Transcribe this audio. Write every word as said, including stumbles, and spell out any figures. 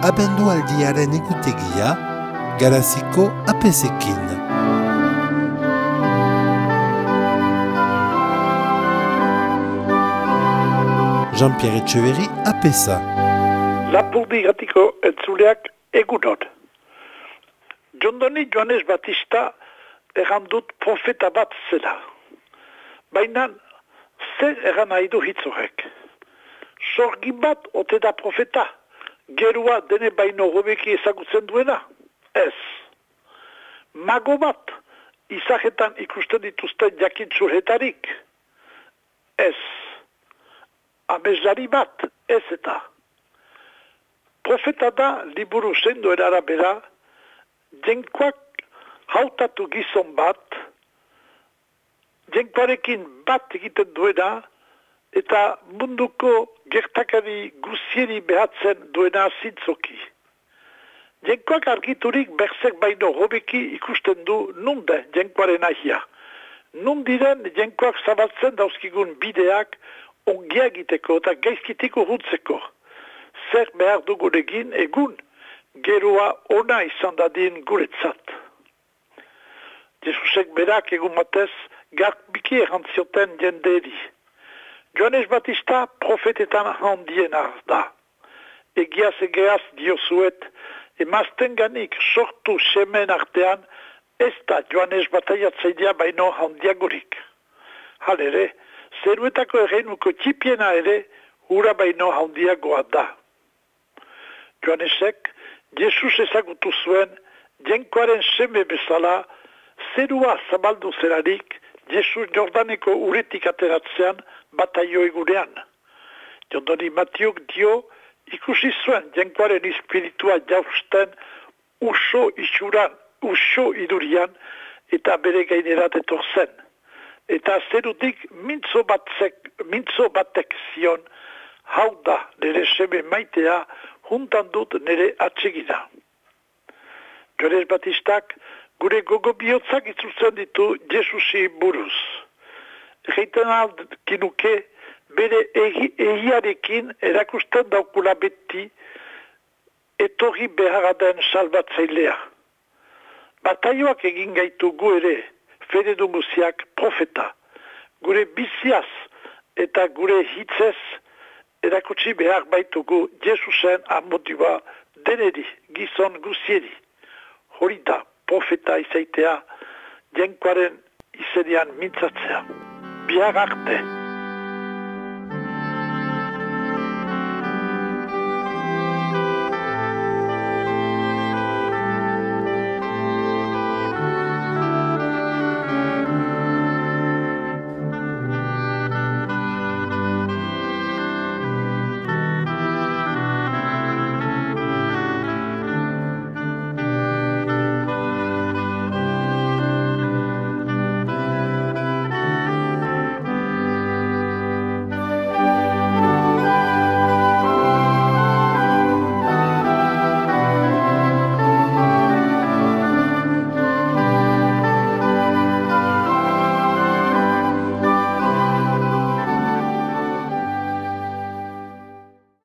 abendualdiaren egutegia, Garaziko apesekin. Jean-Pierre Etcheverry apesa. Lapurdi gatiko entzuleak egunon. Jondoni Joanes Batista errandut profeta bat zela. Baina zer erran nahi du hitz horrek. Sorgin bat ote da profeta, gerua dene baino hobeki ezagutzen duena? Ez. Mago bat, izahetan ikusten dituzten jakintsurhetarik? Ez. Amezlari bat, ez eta. Profeta da liburu sendoen arabera, jenkoak hautatu gizon bat, jenkoarekin bat egiten duena, eta munduko gertakari guzieri behatzen duena zintzoki. Jenkoak argiturik berzek baino hobeki ikusten du nunde jenkoaren ahia. Nundiren jenkoak zabaltzen dauzkigun bideak ongia egiteko eta gaizkitiko huntzeko. Zer behar dugun egin egun, gerua ona izan dadin guretzat. Jesusek berak egun batez garbiki errantzioten jenderi. Joanes Batista profetetan handiena da. Egiaz egeaz diozuet, emazten ganik sortu semen artean, ez da Joanes bataiatzaidea baino handiagorik. Halere, zeruetako erreinuko txipiena ere, hura baino handiagoa da. Joanesek, Jesus ezagutu zuen, jenkoaren seme bezala, zerua zabaldu zerarik, Jesus Jordaneko uretik ateratzean, bataioi gurean. Jondoni Matiuk dio, ikusi zuen jenkoaren espiritua jausten uso isuran, uso idurian, eta bere gainerat etorzen. Eta zerutik mintzo batzek, mintzo batek zion, hau da nire seme maitea, juntan dut nire atsegina. Joanes Batistak gure gogo bihotzak itzutzen ditu Jesusi buruz. Egeiten alkinuke bere egiarekin erakusten daukula beti etorri beharaden salbatzailea. Bataioak egin gaitu gu ere, fede dunguziak profeta. Gure biziaz eta gure hitzez erakutsi behar baitugu Jesusen amodua deneri, gizon guzieri. Hori da profeta izaitea, jenkoaren izenian mintzatzea. Bihar arte.